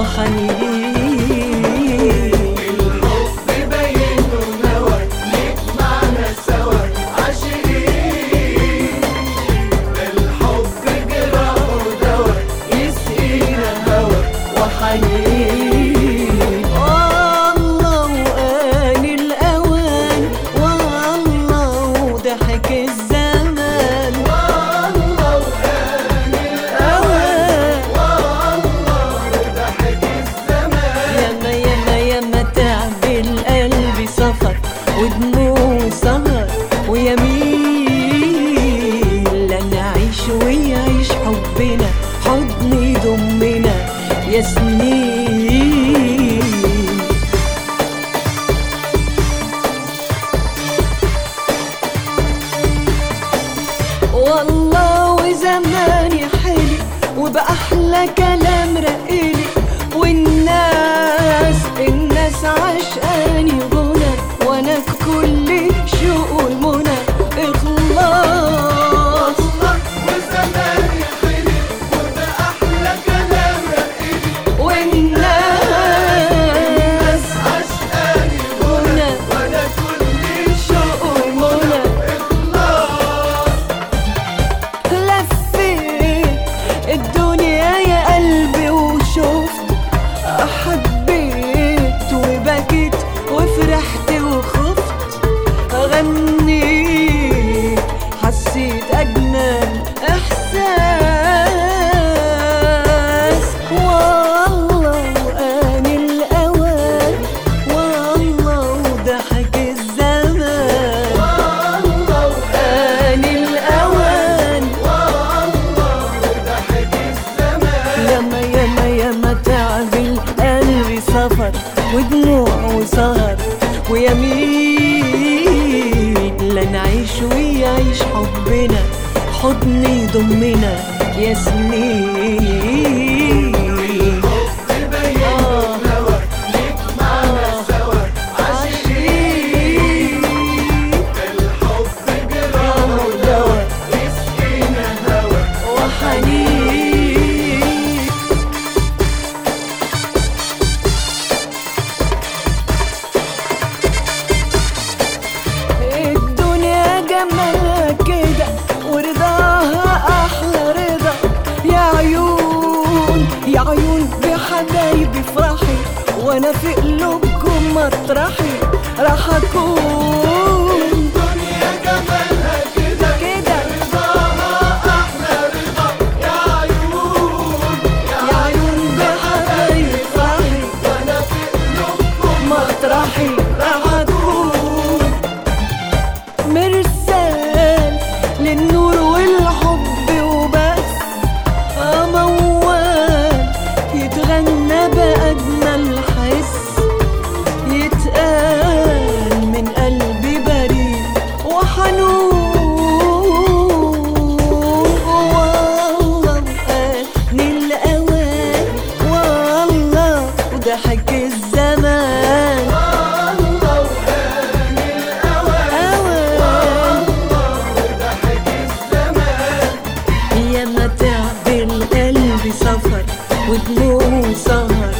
وحنين. الحب باين له نوى نجمعنا سوا عاشقين. الحب جراحه دوا يسقينا هوا وحنين. والله وآن الأوان، والله وضحك الزمان، والله وآن الأوان، والله وضحك الزمان. ياما ياما ياما تعب القلب سفر ودموع سهر ويمين، لا نعيش ويعيش حبنا حضن يضمنا يا سنين. والله وزماني حلي وبأحلى كلام رقيلي، والناس عشقاني غنى، وانا في كل شوق والمنى اخلاص. وزماني حلي وبأحلى كلام رقيلي، والناس عشقاني غنى، وانا كل شوق والمنى إخلاص. لفيت الدنيا يا قلبي وشفت، حبيت وبكيت وفرحت وخفت، غنيت حسيت أجمل إحساس. والله وآن الأوان، والله وضحك الزمان، والله آن الأوان، والله وضحك الزمان. ياما ياما ياما تعب القلب سفر ودموع وسهر ويمين، لا نعيش ويعيش حبنا حضن يضمنا يا سنين. الحب باين له نوى نجمعنا سوا عاشقين. الحب جراحه دوا يسقينا هوا وحنين. الدنيا جمالها كده ورضاها احلى رضا، يا عيون يا عيون بحبايبي افرحي، وانا في قلوبكم مطرحي راح اكون. الدنيا جمالها كده كده رضاها أحلى رضا، يا عيون يا عيون بحبايبي افرحي، وأنا في قلوبكم مطرحي راح اكون. مرسال للنور والحب وبس، موال يتغنى بأجمل حس، يتقال من قلبي بريء وحنون. والله وآن الأوان، والله وضحك الزمان، والله وآن الأوان، أوان وضحك الزمان. ياما تعب القلب سفر ودموع سهر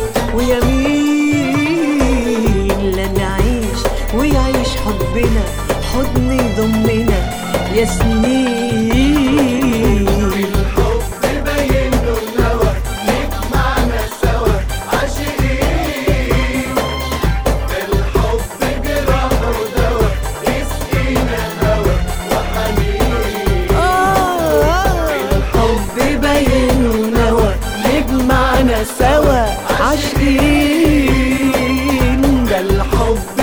ويمين، لا نعيش ويعيش حبنا حضن يضمنا يا سنين. الحب باين له نوى نجمعنا سوا عاشقين. الحب جراحه دوا يسقينا هوا وحنين. الحب باين ونوى نجمعنا سوا عاشقين، ده الحب